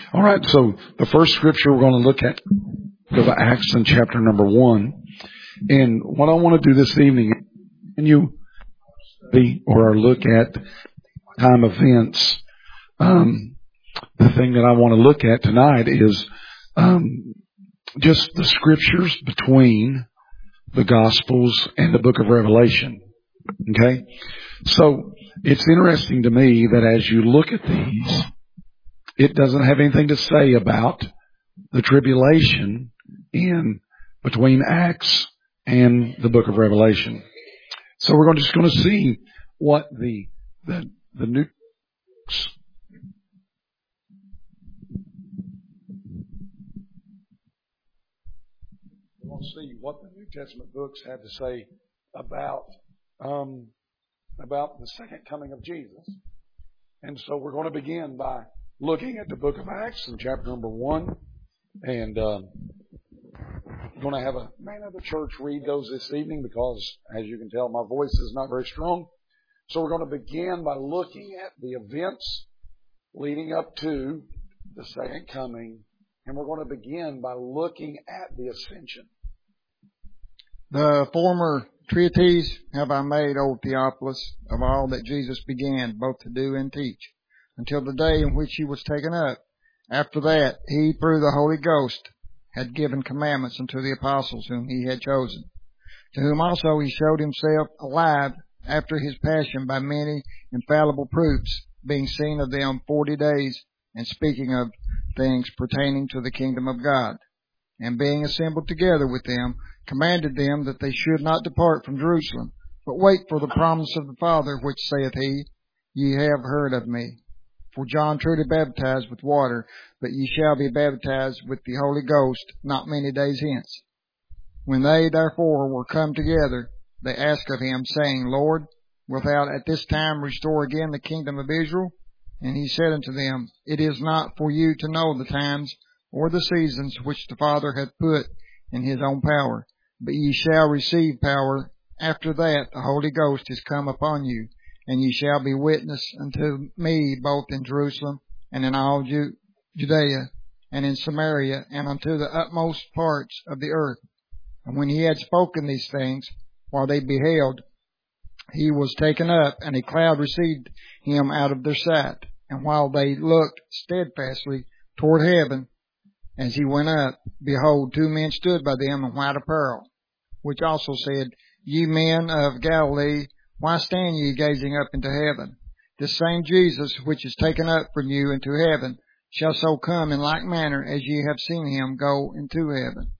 All right, so the first scripture we're going to look at is Acts in chapter number 1. And what I want to do this evening, can you study or look at time events? The thing that I want to look at tonight is just the scriptures between the Gospels and the book of Revelation. Okay? So it's interesting to me that as you look at these, it doesn't have anything to say about the tribulation in between Acts and the book of Revelation. So we're just going to see what the New see what the New Testament books had to say about the second coming of Jesus. And so we're going to begin by looking at the book of Acts in chapter number 1. And I'm going to have a man of the church read those this evening because, as you can tell, my voice is not very strong. So we're going to begin by looking at the events leading up to the second coming. And we're going to begin by looking at the ascension. The former treatise have I made, O Theophilus, of all that Jesus began both to do and teach, until the day in which he was taken up. After that, he, through the Holy Ghost, had given commandments unto the apostles whom he had chosen, to whom also he showed himself alive after his passion by many infallible proofs, being seen of them 40 days, and speaking of things pertaining to the kingdom of God. And being assembled together with them, commanded them that they should not depart from Jerusalem, but wait for the promise of the Father, which saith he, Ye have heard of me. For John truly baptized with water, but ye shall be baptized with the Holy Ghost not many days hence. When they therefore were come together, they asked of him, saying, Lord, wilt thou at this time restore again the kingdom of Israel? And he said unto them, It is not for you to know the times or the seasons which the Father hath put in his own power, but ye shall receive power after that the Holy Ghost is come upon you, and ye shall be witness unto me both in Jerusalem and in all Judea and in Samaria and unto the utmost parts of the earth. And when he had spoken these things, while they beheld, he was taken up, and a cloud received him out of their sight. And while they looked steadfastly toward heaven, as he went up, behold, 2 men stood by them in white apparel, which also said, Ye men of Galilee, why stand ye gazing up into heaven? This same Jesus, which is taken up from you into heaven, shall so come in like manner as ye have seen him go into heaven.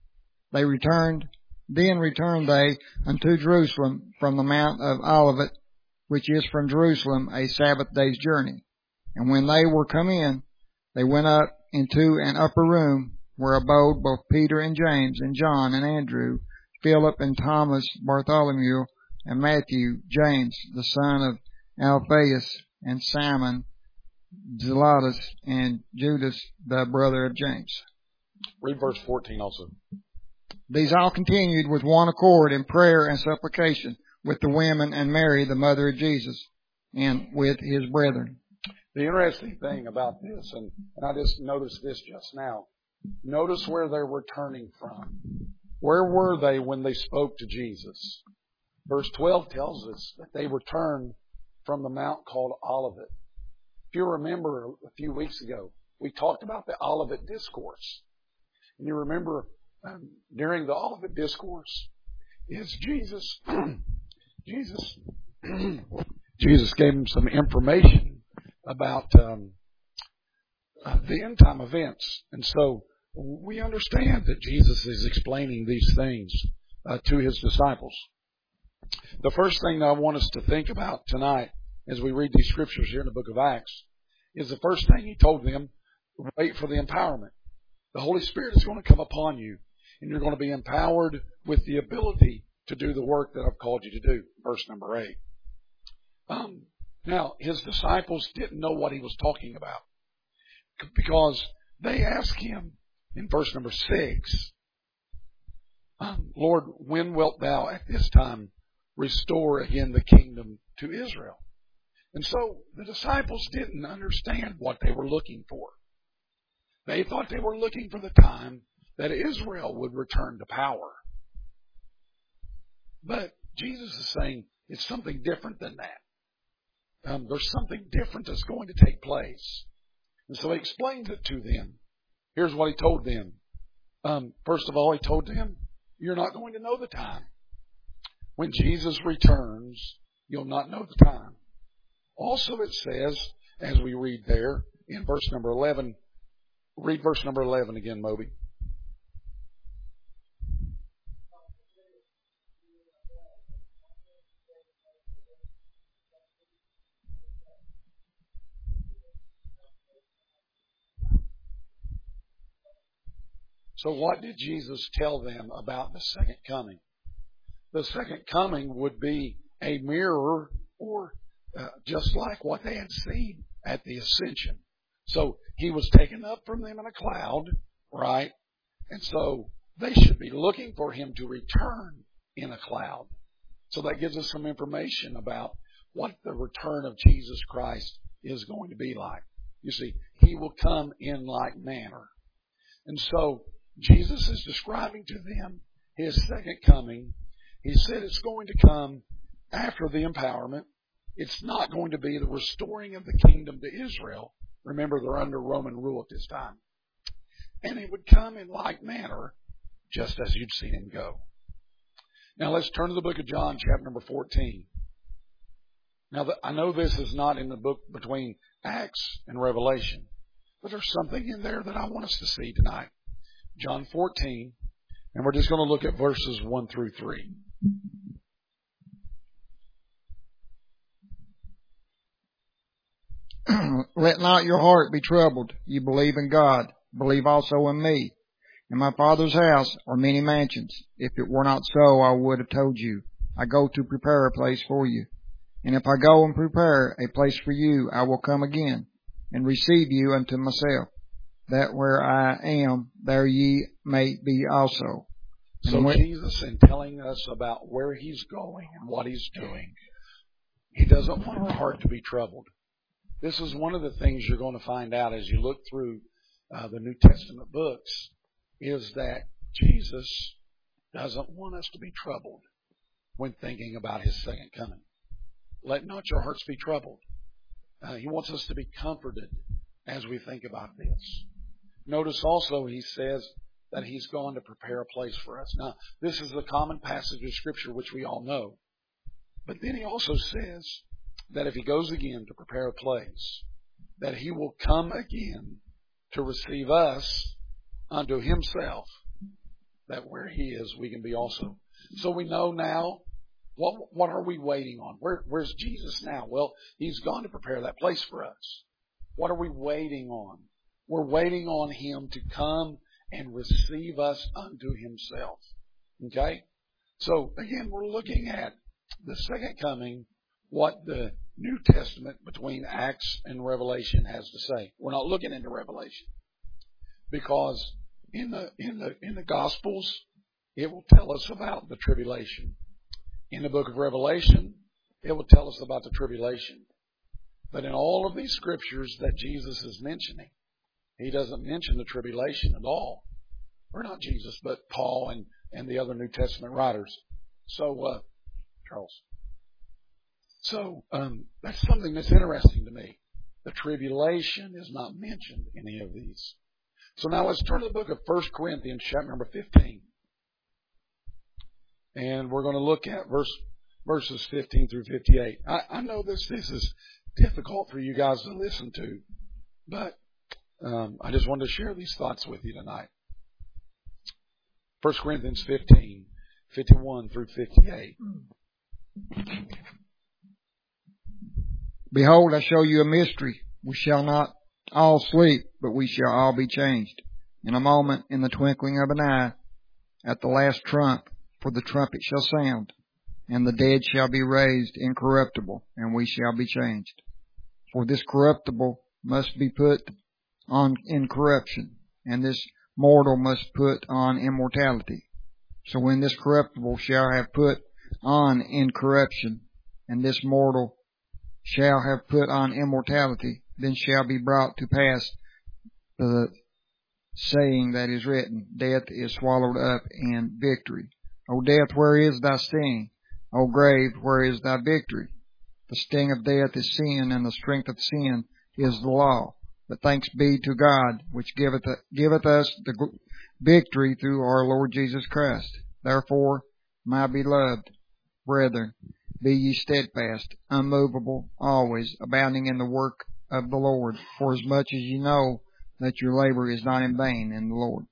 Then returned they unto Jerusalem from the Mount of Olivet, which is from Jerusalem a Sabbath day's journey. And when they were come in, they went up into an upper room, where abode both Peter and James and John and Andrew, Philip and Thomas, Bartholomew and Matthew, James the son of Alphaeus, and Simon Zelotes, and Judas the brother of James. Read verse 14 also. These all continued with one accord in prayer and supplication with the women and Mary, the mother of Jesus, and with his brethren. The interesting thing about this, and I just noticed this just now, notice where they were turning from. Where were they when they spoke to Jesus? Verse 12 tells us that they returned from the mount called Olivet. If you remember a few weeks ago, we talked about the Olivet Discourse. And you remember during the Olivet Discourse is Jesus gave them some information about the end time events. And so we understand that Jesus is explaining these things to his disciples. The first thing that I want us to think about tonight as we read these scriptures here in the book of Acts is the first thing he told them, wait for the empowerment. The Holy Spirit is going to come upon you, and you're going to be empowered with the ability to do the work that I've called you to do. Verse number 8. Now, his disciples didn't know what he was talking about because they asked him in verse number 6, Lord, when wilt thou at this time restore again the kingdom to Israel? And so the disciples didn't understand what they were looking for. They thought they were looking for the time that Israel would return to power. But Jesus is saying it's something different than that. There's something different that's going to take place. And so He explained it to them. Here's what He told them. First of all, He told them, you're not going to know the time. When Jesus returns, you'll not know the time. Also, it says, as we read there in verse number 11, read verse number 11 again, Moby. So what did Jesus tell them about the second coming? The second coming would be a mirror or just like what they had seen at the ascension. So He was taken up from them in a cloud, right? And so they should be looking for Him to return in a cloud. So that gives us some information about what the return of Jesus Christ is going to be like. You see, He will come in like manner. And so Jesus is describing to them His second coming. He said it's going to come after the empowerment. It's not going to be the restoring of the kingdom to Israel. Remember, they're under Roman rule at this time. And it would come in like manner, just as you'd seen Him go. Now let's turn to the book of John, chapter number 14. Now, I know this is not in the book between Acts and Revelation, but there's something in there that I want us to see tonight. John 14, and we're just going to look at verses 1 through 3. Let not your heart be troubled. You believe in God. Believe also in me. In my Father's house are many mansions. If it were not so, I would have told you. I go to prepare a place for you. And if I go and prepare a place for you, I will come again and receive you unto myself, that where I am, there ye may be also. So Jesus, in telling us about where He's going and what He's doing, He doesn't want our heart to be troubled. This is one of the things you're going to find out as you look through the New Testament books, is that Jesus doesn't want us to be troubled when thinking about His second coming. Let not your hearts be troubled. He wants us to be comforted as we think about this. Notice also He says that He's gone to prepare a place for us. Now, this is the common passage of Scripture which we all know. But then He also says that if He goes again to prepare a place, that He will come again to receive us unto Himself, that where He is, we can be also. So we know now, what are we waiting on? Where's Jesus now? Well, He's gone to prepare that place for us. What are we waiting on? We're waiting on Him to come and receive us unto Himself. Okay? So, again, we're looking at the second coming, what the New Testament between Acts and Revelation has to say. We're not looking into Revelation, because in the Gospels, it will tell us about the tribulation. In the book of Revelation, it will tell us about the tribulation. But in all of these scriptures that Jesus is mentioning, He doesn't mention the tribulation at all. Or not Jesus, but Paul and the other New Testament writers. So, Charles. So, that's something that's interesting to me. The tribulation is not mentioned in any of these. So now let's turn to the book of 1 Corinthians, chapter number 15. And we're going to look at verses 15 through 58. I know this is difficult for you guys to listen to, but I just wanted to share these thoughts with you tonight. 1 Corinthians 15, 51 through 58. Behold, I show you a mystery. We shall not all sleep, but we shall all be changed. In a moment, in the twinkling of an eye, at the last trump, for the trumpet shall sound, and the dead shall be raised incorruptible, and we shall be changed. For this corruptible must be put on incorruption, and this mortal must put on immortality. So when this corruptible shall have put on incorruption, and this mortal shall have put on immortality, then shall be brought to pass the saying that is written, death is swallowed up in victory. O death, where is thy sting? O grave, where is thy victory? The sting of death is sin, and the strength of sin is the law. But thanks be to God, which giveth us the victory through our Lord Jesus Christ. Therefore, my beloved brethren, be ye steadfast, unmovable, always abounding in the work of the Lord, for as much as ye know that your labor is not in vain in the Lord.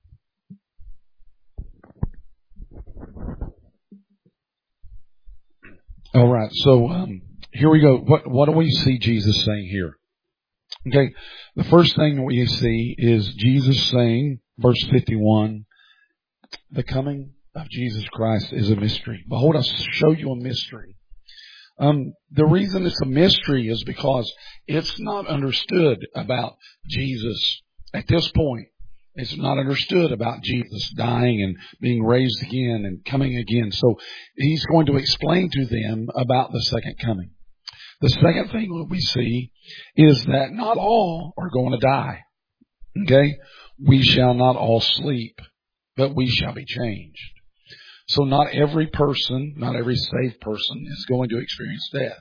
All right, so here we go. What do we see Jesus saying here? Okay, the first thing we see is Jesus saying, verse 51, the coming of Jesus Christ is a mystery. Behold, I'll show you a mystery. The reason it's a mystery is because it's not understood about Jesus at this point. It's not understood about Jesus dying and being raised again and coming again. So he's going to explain to them about the second coming. The second thing that we see is that not all are going to die. Okay? We shall not all sleep, but we shall be changed. So not every person, not every saved person is going to experience death.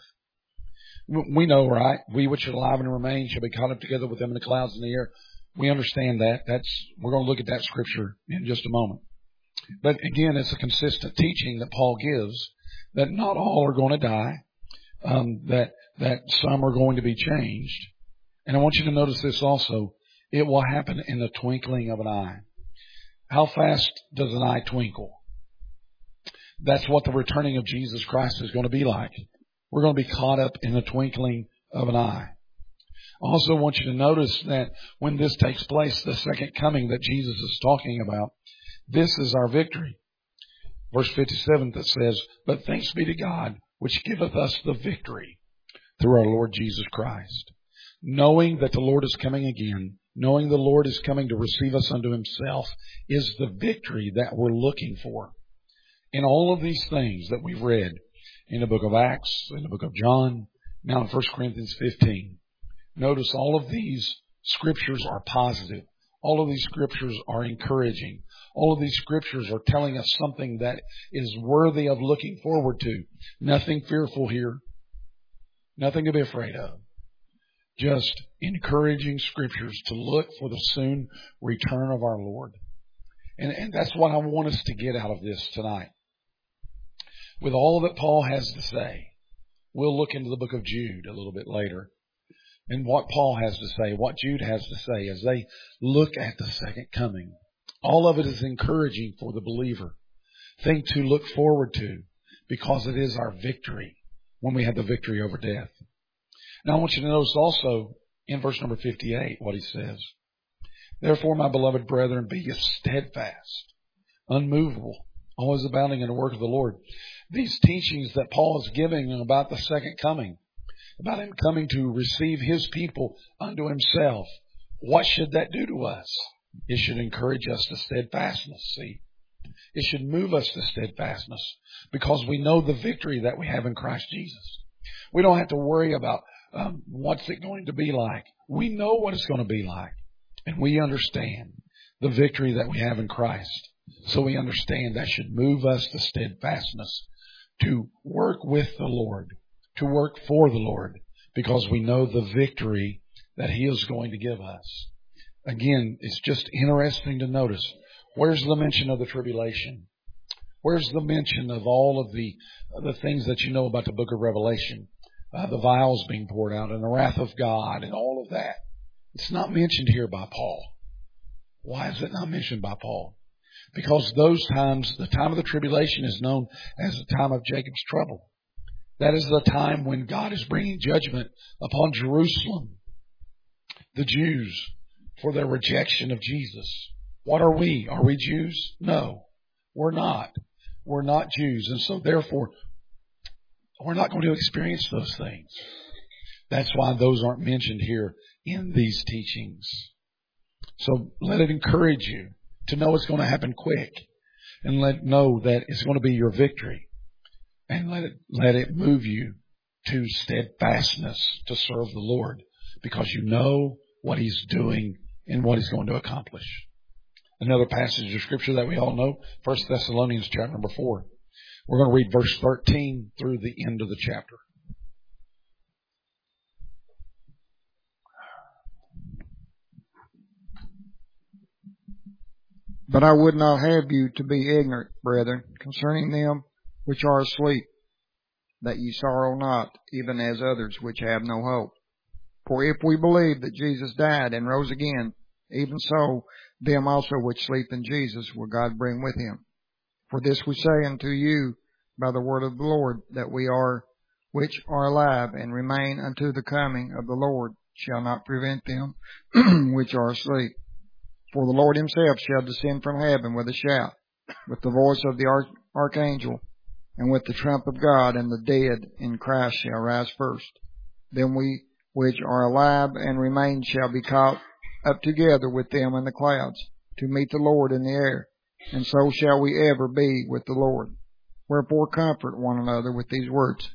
We know, right? We which are alive and remain shall be caught up together with them in the clouds in the air. We understand that. We're going to look at that scripture in just a moment. But again, it's a consistent teaching that Paul gives that not all are going to die, that some are going to be changed. And I want you to notice this also. It will happen in the twinkling of an eye. How fast does an eye twinkle? That's what the returning of Jesus Christ is going to be like. We're going to be caught up in the twinkling of an eye. I also want you to notice that when this takes place, the second coming that Jesus is talking about, this is our victory. Verse 57 that says, but thanks be to God, which giveth us the victory through our Lord Jesus Christ. Knowing that the Lord is coming again, knowing the Lord is coming to receive us unto himself, is the victory that we're looking for. In all of these things that we've read in the book of Acts, in the book of John, now in 1 Corinthians 15, notice all of these scriptures are positive. All of these scriptures are encouraging. All of these scriptures are telling us something that is worthy of looking forward to. Nothing fearful here. Nothing to be afraid of. Just encouraging scriptures to look for the soon return of our Lord. And that's what I want us to get out of this tonight. With all that Paul has to say, we'll look into the book of Jude a little bit later. And what Paul has to say, what Jude has to say as they look at the second coming. All of it is encouraging for the believer. Thing to look forward to because it is our victory when we have the victory over death. Now I want you to notice also in verse number 58 what he says. Therefore, my beloved brethren, be ye steadfast, unmovable, always abounding in the work of the Lord. These teachings that Paul is giving about the second coming, about him coming to receive his people unto himself, what should that do to us? It should encourage us to steadfastness, see. It should move us to steadfastness because we know the victory that we have in Christ Jesus. We don't have to worry about what's it going to be like. We know what it's going to be like. And we understand the victory that we have in Christ. So we understand that should move us to steadfastness, to work with the Lord, to work for the Lord, because we know the victory that He is going to give us. Again, it's just interesting to notice, where's the mention of the tribulation? Where's the mention of all of the things that you know about the book of Revelation? The vials being poured out and the wrath of God and all of that. It's not mentioned here by Paul. Why is it not mentioned by Paul? Because those times, the time of the tribulation is known as the time of Jacob's trouble. That is the time when God is bringing judgment upon Jerusalem, the Jews, for their rejection of Jesus. What are we? Are we Jews? No, we're not. We're not Jews. And so therefore, we're not going to experience those things. That's why those aren't mentioned here in these teachings. So let it encourage you to know it's going to happen quick, and know that it's going to be your victory, and let it move you to steadfastness to serve the Lord, because you know what He's doing in what He's going to accomplish. Another passage of Scripture that we all know, 1 Thessalonians chapter number 4. We're going to read verse 13 through the end of the chapter. But I would not have you to be ignorant, brethren, concerning them which are asleep, that ye sorrow not, even as others which have no hope. For if we believe that Jesus died and rose again, even so them also which sleep in Jesus will God bring with Him. For this we say unto you by the word of the Lord, that we are which are alive and remain unto the coming of the Lord shall not prevent them which are asleep. For the Lord Himself shall descend from heaven with a shout, with the voice of the archangel, and with the trump of God, and the dead in Christ shall rise first. Then we which are alive and remain shall be caught up together with them in the clouds, to meet the Lord in the air, and so shall we ever be with the Lord. Wherefore comfort one another with these words.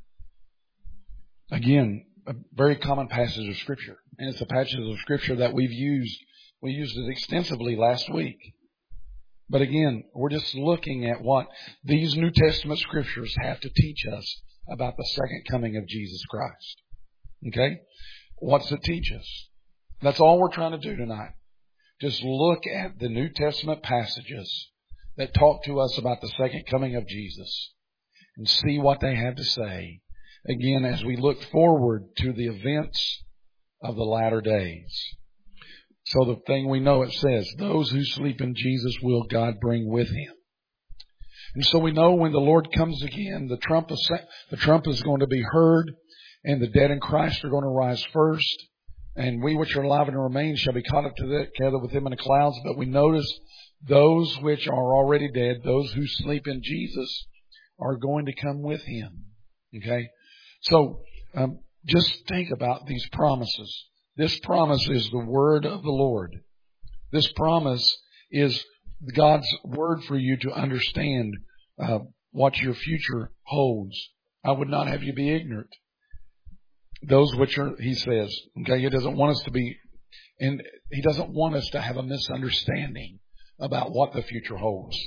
Again, a very common passage of Scripture, and it's a passage of Scripture that we've used. We used it extensively last week. But again, we're just looking at what these New Testament Scriptures have to teach us about the second coming of Jesus Christ. Okay? What's it teach us? That's all we're trying to do tonight. Just look at the New Testament passages that talk to us about the second coming of Jesus and see what they have to say. Again, as we look forward to the events of the latter days. So the thing we know, it says, those who sleep in Jesus will God bring with Him. And so we know when the Lord comes again, the trump is going to be heard, and the dead in Christ are going to rise first. And we which are alive and remain shall be caught up together with Him in the clouds. But we notice those which are already dead, those who sleep in Jesus, are going to come with Him. Okay? So just think about these promises. This promise is the word of the Lord. This promise is God's word for you to understand what your future holds. I would not have you be ignorant. Those which are, He says, okay, He doesn't want us to be, and He doesn't want us to have a misunderstanding about what the future holds.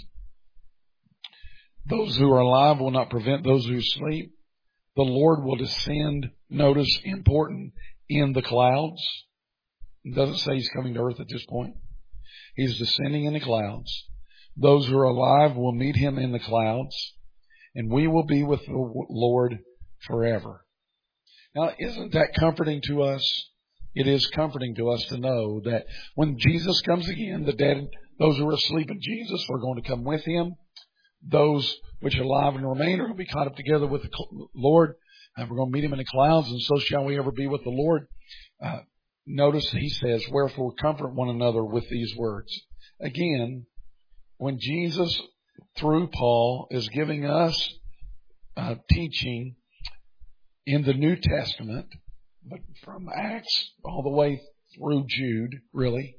Those who are alive will not prevent those who sleep. The Lord will descend, notice, important, in the clouds. It doesn't say He's coming to earth at this point. He's descending in the clouds. Those who are alive will meet Him in the clouds, and we will be with the Lord forever. Now, isn't that comforting to us? It is comforting to us to know that when Jesus comes again, the dead, those who are asleep in Jesus, are going to come with Him. Those which are alive and remain are going to be caught up together with the Lord. And we're going to meet Him in the clouds, and so shall we ever be with the Lord. Notice He says, wherefore comfort one another with these words. Again, when Jesus, through Paul, is giving us teaching in the New Testament, but from Acts all the way through Jude, really,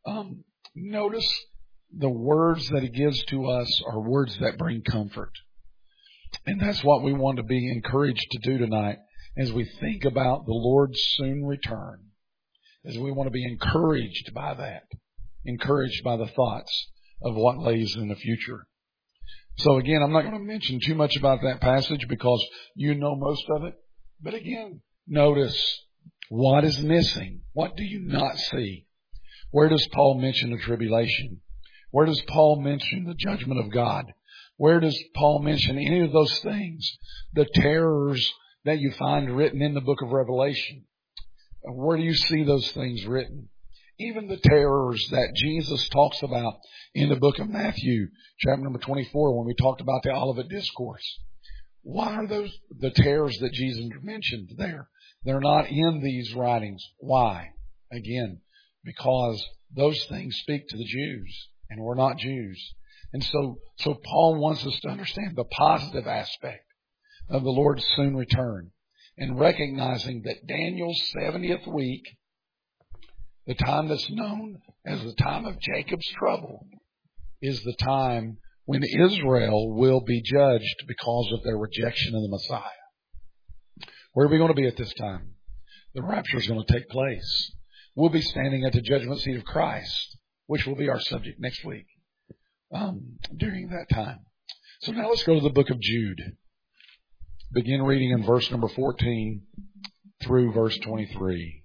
notice the words that He gives to us are words that bring comfort. And that's what we want to be encouraged to do tonight as we think about the Lord's soon return. As we want to be encouraged by that, encouraged by the thoughts of what lays in the future. So again, I'm not going to mention too much about that passage because you know most of it. But again, notice what is missing. What do you not see? Where does Paul mention the tribulation? Where does Paul mention the judgment of God? Where does Paul mention any of those things? The terrors that you find written in the book of Revelation. Where do you see those things written? Even the terrors that Jesus talks about in the book of Matthew, chapter number 24, when we talked about the Olivet Discourse. Why are those the terrors that Jesus mentioned there? They're not in these writings. Why? Again, because those things speak to the Jews, and we're not Jews. And so Paul wants us to understand the positive aspect of the Lord's soon return, and recognizing that Daniel's 70th week, the time that's known as the time of Jacob's trouble, is the time when Israel will be judged because of their rejection of the Messiah. Where are we going to be at this time? The rapture is going to take place. we'll be standing at the judgment seat of Christ, which will be our subject next week during that time. So now let's go to the book of Jude. Begin reading in verse number 14 through verse 23.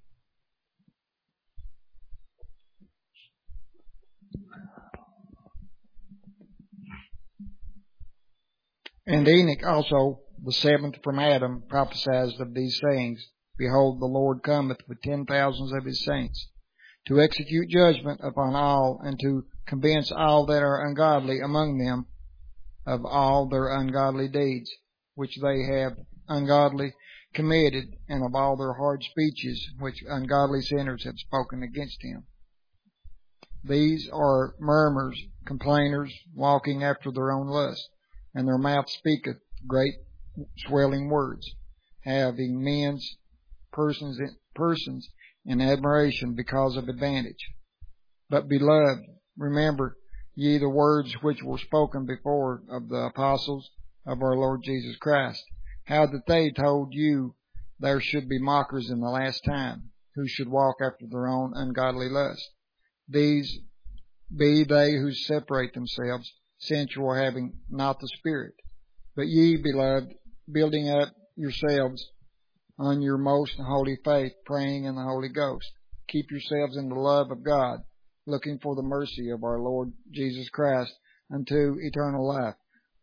And Enoch also, the seventh from Adam, prophesied of these sayings. Behold, the Lord cometh with 10,000s of his saints, to execute judgment upon all, and to convince all that are ungodly among them of all their ungodly deeds, which they have ungodly committed, and of all their hard speeches, which ungodly sinners have spoken against him. These are murmurers, complainers, walking after their own lust, and their mouth speaketh great swelling words, having men's persons in admiration because of advantage. But, beloved, remember ye the words which were spoken before of the apostles of our Lord Jesus Christ, how that they told you there should be mockers in the last time, who should walk after their own ungodly lust. These be they who separate themselves, sensual, having not the Spirit. But ye, beloved, building up yourselves on your most holy faith, praying in the Holy Ghost. Keep yourselves in the love of God, looking for the mercy of our Lord Jesus Christ unto eternal life.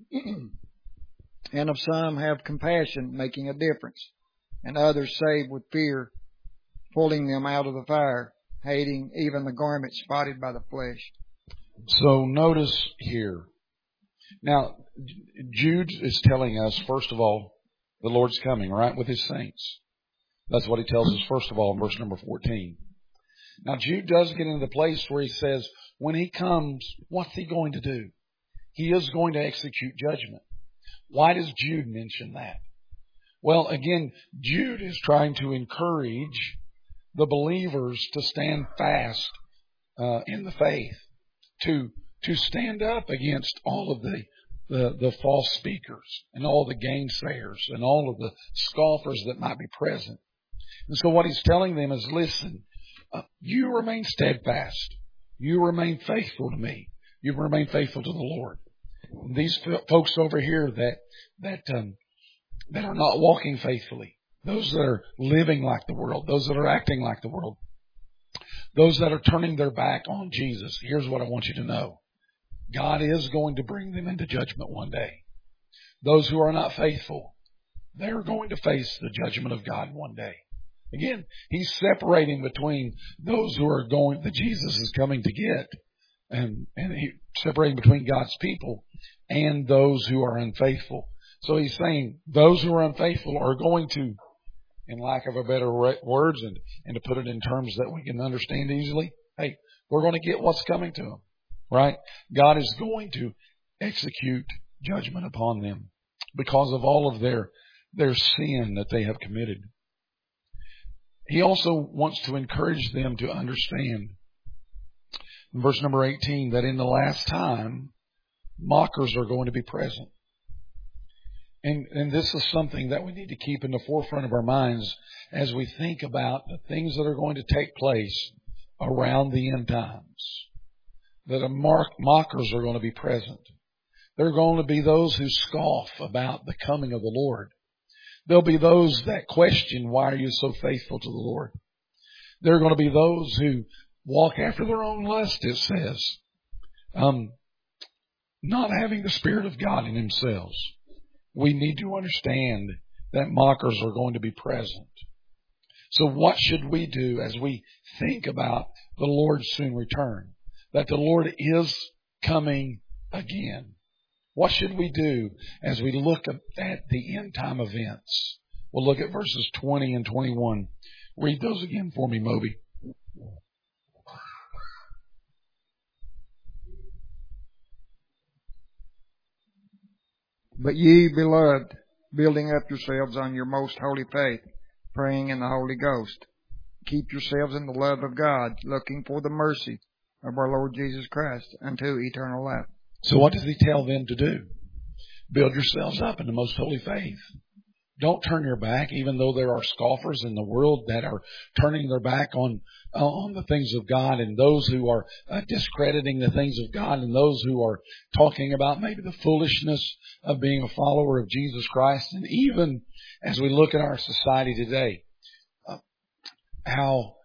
And of some have compassion, making a difference, and others save with fear, pulling them out of the fire, hating even the garment spotted by the flesh. So notice here. Now, Jude is telling us, first of all, the Lord's coming, right, with his saints. That's what he tells us, first of all, in verse number 14. Now, Jude does get into the place where he says, when he comes, what's he going to do? He is going to execute judgment. Why does Jude mention that? Well, again, Jude is trying to encourage the believers to stand fast in the faith, to stand up against all of the false speakers and all the gainsayers and all of the scoffers that might be present. And so what he's telling them is, listen, you remain steadfast. You remain faithful to me. You remain faithful to the Lord. And these folks over here that are not walking faithfully, those that are living like the world, those that are acting like the world, those that are turning their back on Jesus, here's what I want you to know. God is going to bring them into judgment one day. Those who are not faithful, they're going to face the judgment of God one day. Again, he's separating between those who are going, that Jesus is coming to get, and he's separating between God's people and those who are unfaithful. So he's saying those who are unfaithful are going to, in lack of a better words, and to put it in terms that we can understand easily, hey, we're going to get what's coming to them, right? God is going to execute judgment upon them because of all of their sin that they have committed. He also wants to encourage them to understand, in verse number 18, that in the last time, mockers are going to be present. And this is something that we need to keep in the forefront of our minds as we think about the things that are going to take place around the end times. That mockers are going to be present. There are going to be those who scoff about the coming of the Lord. There'll be those that question, why are you so faithful to the Lord? There are going to be those who walk after their own lust, it says, not having the Spirit of God in themselves. We need to understand that mockers are going to be present. So what should we do as we think about the Lord's soon return? That the Lord is coming again. What should we do as we look at the end time events? We'll look at verses 20 and 21. Read those again for me, Moby. But ye, beloved, building up yourselves on your most holy faith, praying in the Holy Ghost, keep yourselves in the love of God, looking for the mercy of our Lord Jesus Christ unto eternal life. So what does he tell them to do? Build yourselves up in the most holy faith. Don't turn your back, even though there are scoffers in the world that are turning their back on the things of God, and those who are discrediting the things of God, and those who are talking about maybe the foolishness of being a follower of Jesus Christ. And even as we look at our society today, how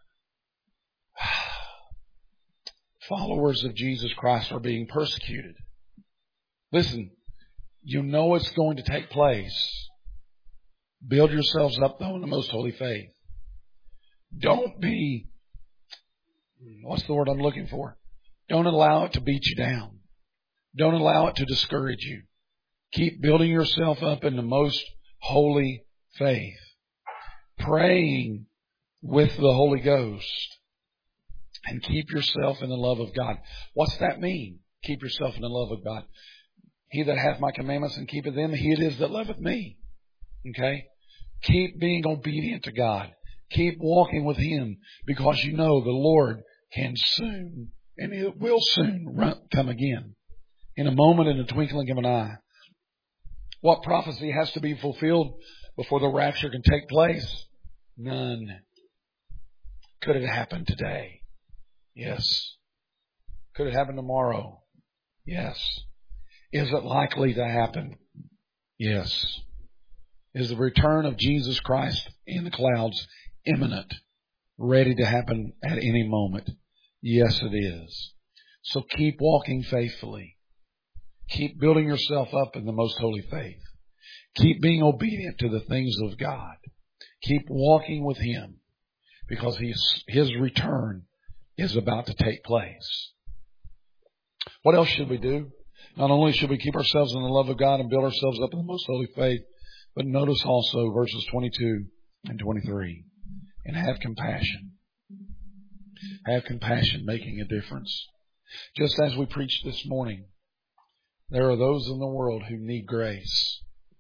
followers of Jesus Christ are being persecuted. Listen, you know it's going to take place. Build yourselves up, though, in the most holy faith. Don't be, what's the word I'm looking for? Don't allow it to beat you down. Don't allow it to discourage you. Keep building yourself up in the most holy faith. Praying with the Holy Ghost. And keep yourself in the love of God. What's that mean? Keep yourself in the love of God. He that hath my commandments and keepeth them, he it is that loveth me. Okay? Keep being obedient to God. Keep walking with Him, because you know the Lord can soon, and it will soon come again. In a moment, in the twinkling of an eye. What prophecy has to be fulfilled before the rapture can take place? None. Could it happen today? Yes. Could it happen tomorrow? Yes. Is it likely to happen? Yes. Is the return of Jesus Christ in the clouds imminent, ready to happen at any moment? Yes, it is. So keep walking faithfully. Keep building yourself up in the most holy faith. Keep being obedient to the things of God. Keep walking with Him, because His return is about to take place. What else should we do? Not only should we keep ourselves in the love of God and build ourselves up in the most holy faith, but notice also verses 22 and 23. And have compassion. Have compassion, making a difference. Just as we preached this morning, there are those in the world who need grace.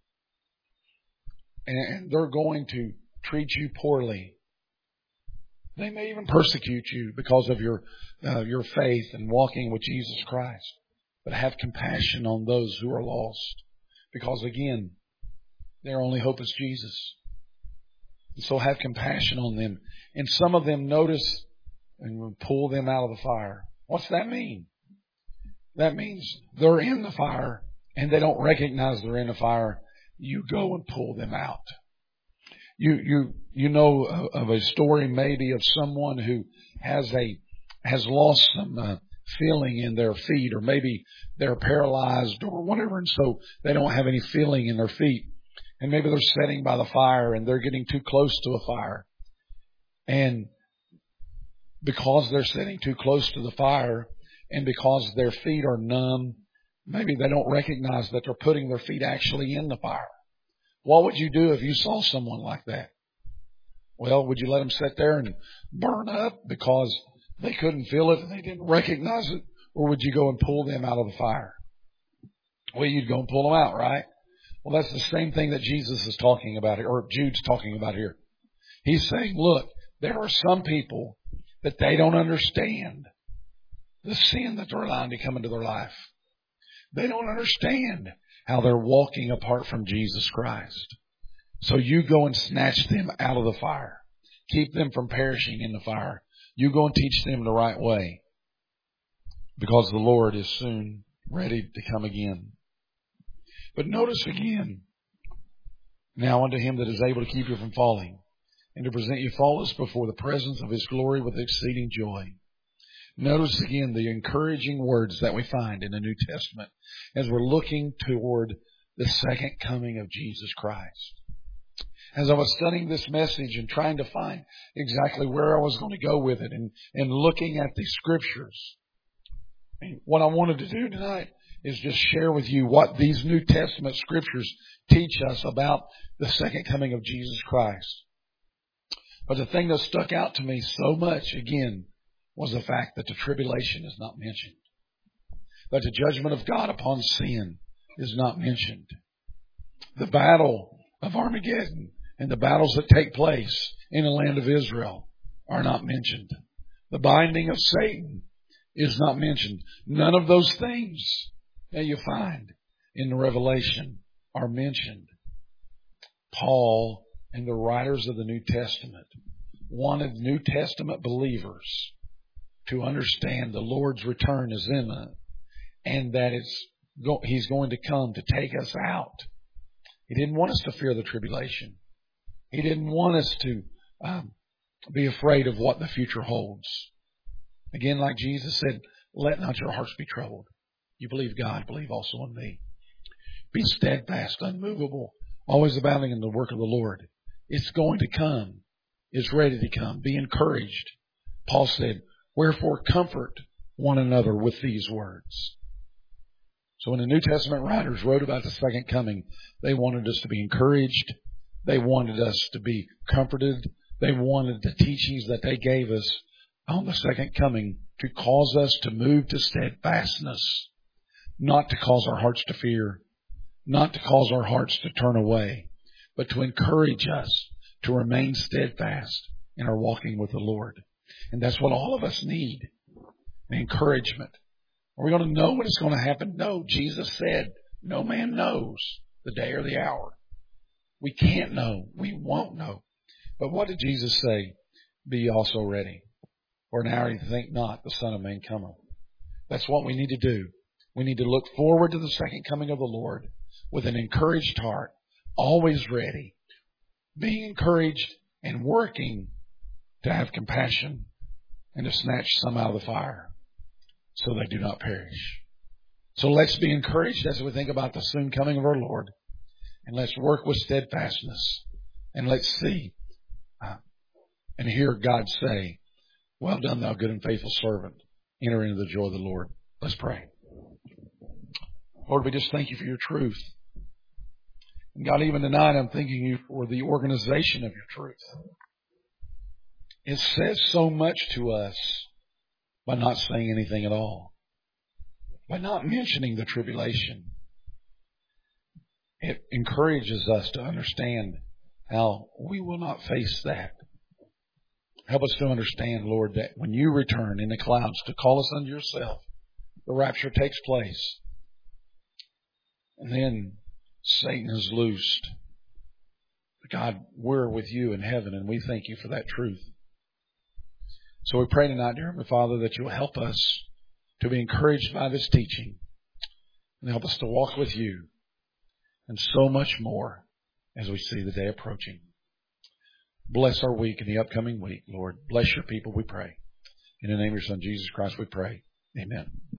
And they're going to treat you poorly. They may even persecute you because of your faith and walking with Jesus Christ. But have compassion on those who are lost. Because again, their only hope is Jesus. And so have compassion on them. And some of them, notice, and pull them out of the fire. What's that mean? That means they're in the fire and they don't recognize they're in the fire. You go and pull them out. You know of a story maybe of someone who has lost some feeling in their feet, or maybe they're paralyzed or whatever, and so they don't have any feeling in their feet. And maybe they're sitting by the fire and they're getting too close to a fire. And because they're sitting too close to the fire, and because their feet are numb, maybe they don't recognize that they're putting their feet actually in the fire. What would you do if you saw someone like that? Well, would you let them sit there and burn up because they couldn't feel it and they didn't recognize it? Or would you go and pull them out of the fire? Well, you'd go and pull them out, right? Well, that's the same thing that Jesus is talking about here, or Jude's talking about here. He's saying, look, there are some people that they don't understand the sin that they're allowing to come into their life. They don't understand how they're walking apart from Jesus Christ. So you go and snatch them out of the fire. Keep them from perishing in the fire. You go and teach them the right way, because the Lord is soon ready to come again. But notice again, now unto Him that is able to keep you from falling, and to present you faultless before the presence of His glory with exceeding joy. Notice again the encouraging words that we find in the New Testament as we're looking toward the second coming of Jesus Christ. As I was studying this message and trying to find exactly where I was going to go with it, and looking at the Scriptures, what I wanted to do tonight is just share with you what these New Testament Scriptures teach us about the second coming of Jesus Christ. But the thing that stuck out to me so much, again, was the fact that the tribulation is not mentioned. That the judgment of God upon sin is not mentioned. The battle of Armageddon and the battles that take place in the land of Israel are not mentioned. The binding of Satan is not mentioned. None of those things that you find in the Revelation are mentioned. Paul and the writers of the New Testament wanted New Testament believers to understand the Lord's return is imminent and that He's going to come to take us out. He didn't want us to fear the tribulation. He didn't want us to be afraid of what the future holds. Again, like Jesus said, let not your hearts be troubled. You believe God, believe also in me. Be steadfast, unmovable, always abounding in the work of the Lord. It's going to come. It's ready to come. Be encouraged. Paul said, wherefore comfort one another with these words. So when the New Testament writers wrote about the second coming, they wanted us to be encouraged. They wanted us to be comforted. They wanted the teachings that they gave us on the second coming to cause us to move to steadfastness, not to cause our hearts to fear, not to cause our hearts to turn away, but to encourage us to remain steadfast in our walking with the Lord. And that's what all of us need, encouragement. Are we going to know when it's going to happen? No. Jesus said, no man knows the day or the hour. We can't know. We won't know. But what did Jesus say? Be ye also ready. For an hour you think not, the Son of Man cometh. That's what we need to do. We need to look forward to the second coming of the Lord with an encouraged heart, always ready, being encouraged and working to have compassion and to snatch some out of the fire so they do not perish. So let's be encouraged as we think about the soon coming of our Lord, and let's work with steadfastness, and let's see and hear God say, well done, thou good and faithful servant. Enter into the joy of the Lord. Let's pray. Lord, we just thank you for your truth. And God, even tonight, I'm thanking you for the organization of your truth. It says so much to us by not saying anything at all, by not mentioning the tribulation. It encourages us to understand how we will not face that. Help us to understand, Lord, that when you return in the clouds to call us unto yourself, the rapture takes place. And then Satan is loosed. God, we're with you in heaven, and we thank you for that truth. So we pray tonight, dear Heavenly Father, that you'll help us to be encouraged by this teaching and help us to walk with you and so much more as we see the day approaching. Bless our week and the upcoming week, Lord. Bless your people, we pray. In the name of your Son, Jesus Christ, we pray. Amen.